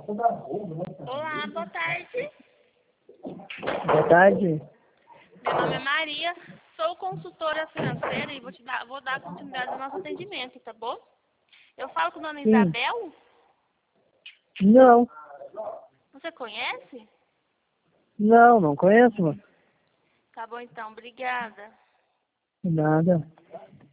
Olá, boa tarde. Boa tarde. Meu nome é Maria, sou consultora financeira e vou dar continuidade ao nosso atendimento, tá bom? Eu falo com a dona Sim. Isabel? Não, Você conhece? não conheço, mano. Tá bom então, obrigada. Nada.